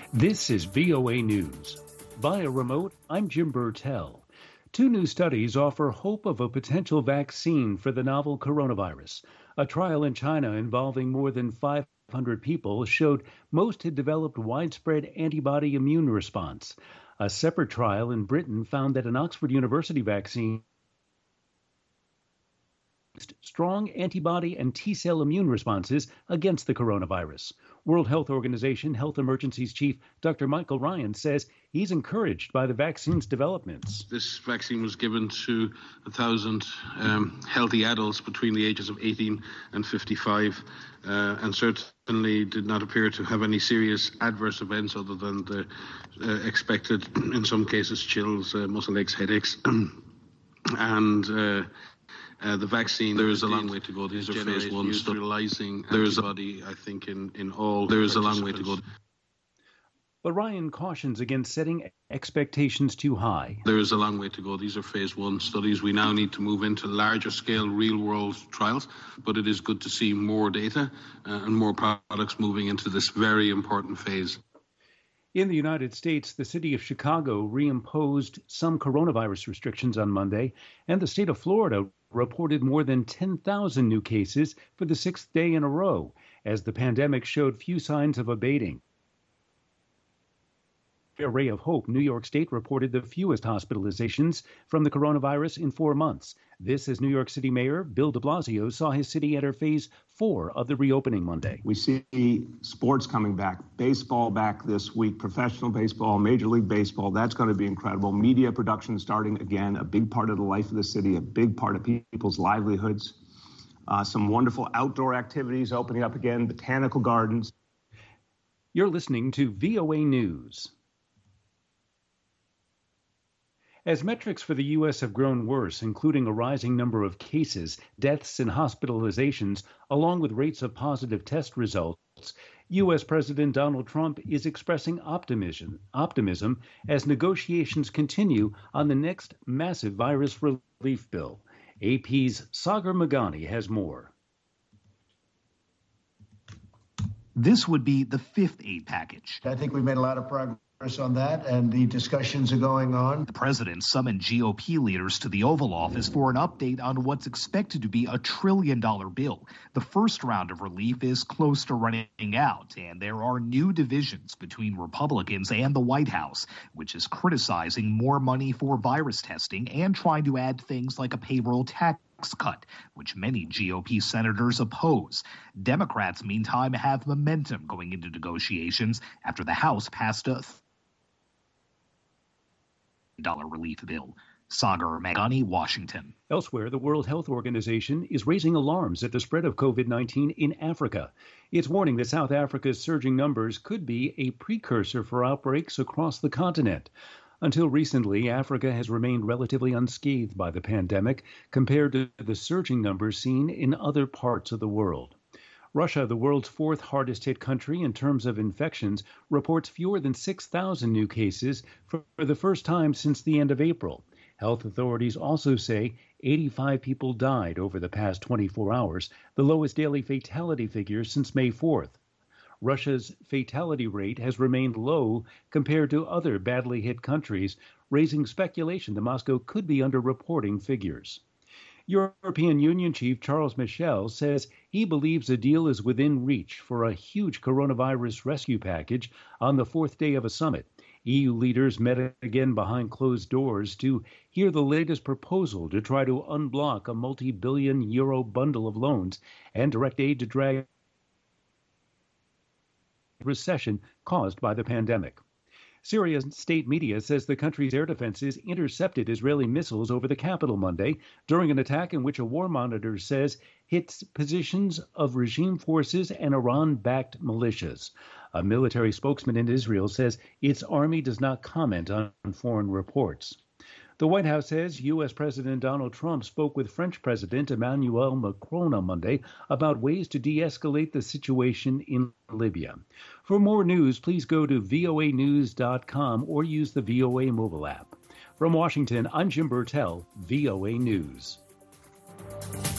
This is VOA News. Via remote, I'm Jim Burtell. Two new studies offer hope of a potential vaccine for the novel coronavirus. A trial in China involving more than 500 people showed most had developed widespread antibody immune response. A separate trial in Britain found that an Oxford University vaccine strong antibody and T-cell immune responses against the coronavirus. World Health Organization Health Emergencies Chief Dr. Michael Ryan says he's encouraged by the vaccine's developments. This vaccine was given to 1,000 healthy adults between the ages of 18 and 55 and certainly did not appear to have any serious adverse events other than the expected, in some cases, chills, muscle aches, headaches, and the vaccine, there is a long way to go. These are phase 1 sterilizing. There is a body, I think, in all. There is a long way to go. But Ryan cautions against setting expectations too high. There is a long way to go. These are phase 1 studies. We now need to move into larger scale real-world trials, but it is good to see more data and more products moving into this very important phase. In the United States, the city of Chicago reimposed some coronavirus restrictions on Monday, and the state of Florida reported more than 10,000 new cases for the sixth day in a row, as the pandemic showed few signs of abating. A ray of hope, New York State reported the fewest hospitalizations from the coronavirus in 4 months. This as New York City Mayor Bill de Blasio saw his city enter phase 4 of the reopening Monday. We see sports coming back, baseball back this week, professional baseball, Major League Baseball. That's going to be incredible. Media production starting again, a big part of the life of the city, a big part of people's livelihoods. Some wonderful outdoor activities opening up again, botanical gardens. You're listening to VOA News. As metrics for the U.S. have grown worse, including a rising number of cases, deaths, and hospitalizations, along with rates of positive test results, U.S. President Donald Trump is expressing optimism as negotiations continue on the next massive virus relief bill. AP's Sagar Meghani has more. This would be the fifth aid package. I think we've made a lot of progress on that, and the discussions are going on. The president summoned GOP leaders to the Oval Office for an update on what's expected to be a $1 trillion bill. The first round of relief is close to running out, and there are new divisions between Republicans and the White House, which is criticizing more money for virus testing and trying to add things like a payroll tax cut, which many GOP senators oppose. Democrats, meantime, have momentum going into negotiations after the House passed a $1 relief bill. Sagar Meghani, Washington. Elsewhere, the World Health Organization is raising alarms at the spread of COVID-19 in Africa. It's warning that South Africa's surging numbers could be a precursor for outbreaks across the continent. Until recently, Africa has remained relatively unscathed by the pandemic compared to the surging numbers seen in other parts of the world. Russia, the world's fourth hardest hit country in terms of infections, reports fewer than 6,000 new cases for the first time since the end of April. Health authorities also say 85 people died over the past 24 hours, the lowest daily fatality figure since May 4th. Russia's fatality rate has remained low compared to other badly hit countries, raising speculation that Moscow could be underreporting figures. European Union Chief Charles Michel says he believes a deal is within reach for a huge coronavirus rescue package on the fourth day of a summit. EU leaders met again behind closed doors to hear the latest proposal to try to unblock a multi-billion euro bundle of loans and direct aid to drag recession caused by the pandemic. Syria's state media says the country's air defenses intercepted Israeli missiles over the capital Monday during an attack in which a war monitor says hits positions of regime forces and Iran-backed militias. A military spokesman in Israel says its army does not comment on foreign reports. The White House says U.S. President Donald Trump spoke with French President Emmanuel Macron on Monday about ways to de-escalate the situation in Libya. For more news, please go to voanews.com or use the VOA mobile app. From Washington, I'm Jim Burtell, VOA News.